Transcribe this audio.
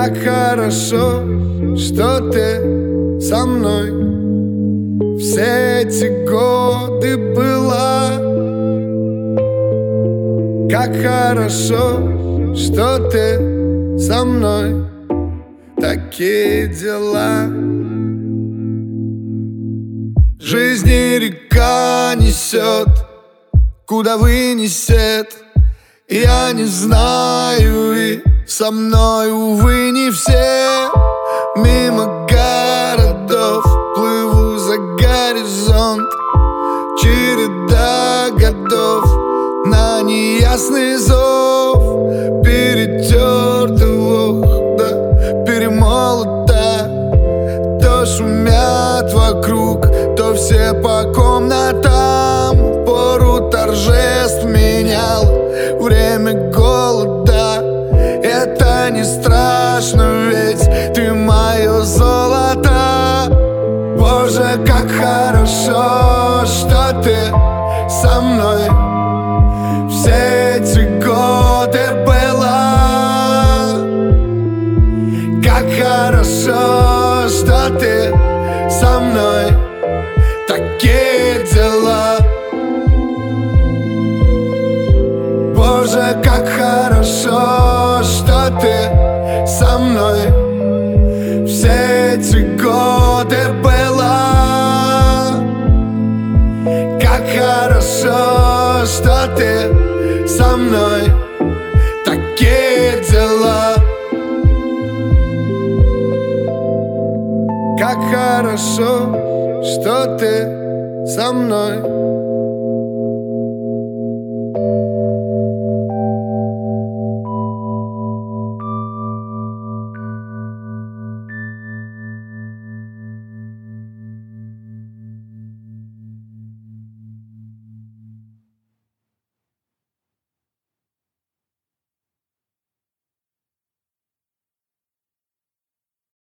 Как хорошо, что ты со мной все эти годы была. Как хорошо, что ты со мной. Такие дела. Жизни река несет, куда вынесет. Я не знаю, и со мной, увы, не все. Мимо городов плыву за горизонт. Череда годов на неясный зов. Перетерты лох, да перемолота. То шумят вокруг, то все по комнатам. Пору торжеств менял время голода. Это не страшно, ведь ты мое золото. Боже, как хорошо, что ты со мной все эти годы была. Как хорошо, что ты со мной. Такие дела. Боже, как хорошо, что ты со мной все эти годы была. Как хорошо, что ты со мной. Такие дела. Как хорошо, что ты со мной.